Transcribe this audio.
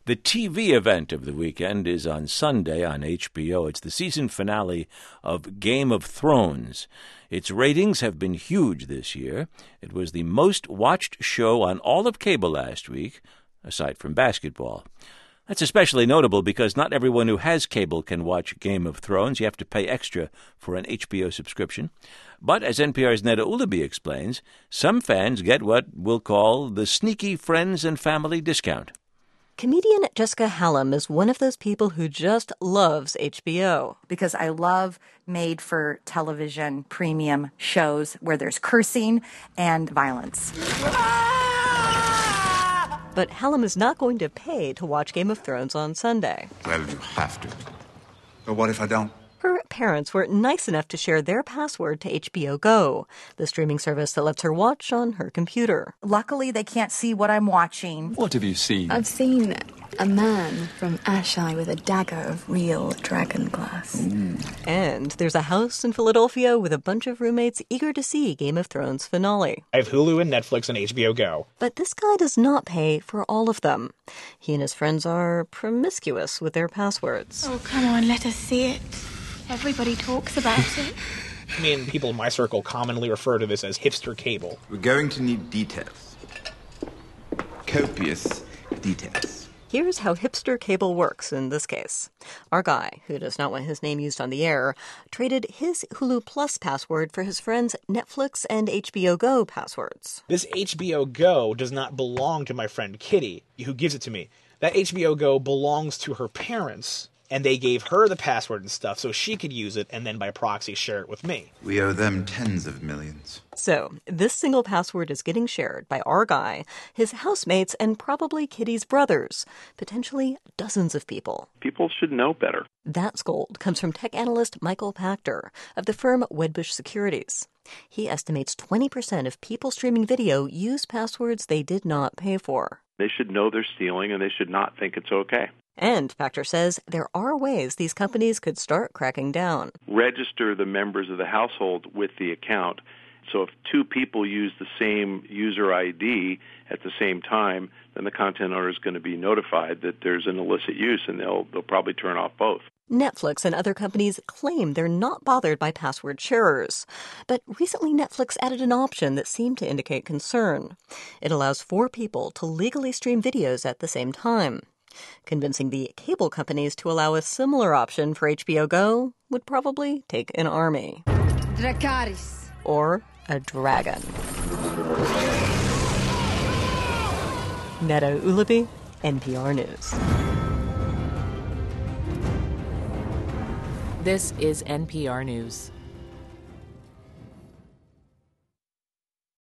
The TV event of the weekend is on Sunday on HBO. It's the season finale of Game of Thrones. Its ratings have been huge this year. It was the most watched show on all of cable last week, aside from basketball. That's especially notable because not everyone who has cable can watch Game of Thrones. You have to pay extra for an HBO subscription. But as NPR's Neda Ulaby explains, some fans get what we'll call the sneaky friends and family discount. Comedian Jessica Hallam is one of those people who just loves HBO. Because I love made-for-television premium shows where there's cursing and violence. But Hallam is not going to pay to watch Game of Thrones on Sunday. Well, you have to. But what if I don't? Her parents were nice enough to share their password to HBO Go, the streaming service that lets her watch on her computer. Luckily, they can't see what I'm watching. What have you seen? I've seen a man from Asheye with a dagger of real dragon glass. And there's a house in Philadelphia with a bunch of roommates eager to see Game of Thrones finale. I have Hulu and Netflix and HBO Go. But this guy does not pay for all of them. He and his friends are promiscuous with their passwords. Oh, come on, let us see it. Everybody talks about it. Me and people in my circle commonly refer to this as hipster cable. We're going to need details. Copious details. Here's how hipster cable works in this case. Our guy, who does not want his name used on the air, traded his Hulu Plus password for his friend's Netflix and HBO Go passwords. This HBO Go does not belong to my friend Kitty, who gives it to me. That HBO Go belongs to her parents, and they gave her the password and stuff so she could use it and then by proxy share it with me. We owe them tens of millions. So, this single password is getting shared by our guy, his housemates, and probably Kitty's brothers. Potentially dozens of people. People should know better. That scold comes from tech analyst Michael Pachter of the firm Wedbush Securities. He estimates 20% of people streaming video use passwords they did not pay for. They should know they're stealing, and they should not think it's okay. And Pachter says there are ways these companies could start cracking down. Register the members of the household with the account. So if two people use the same user ID at the same time, then the content owner is going to be notified that there's an illicit use, and they'll probably turn off both. Netflix and other companies claim they're not bothered by password sharers. But recently Netflix added an option that seemed to indicate concern. It allows 4 people to legally stream videos at the same time. Convincing the cable companies to allow a similar option for HBO Go would probably take an army. Dracarys. Or a dragon. Neda Ulaby, NPR News. This is NPR News.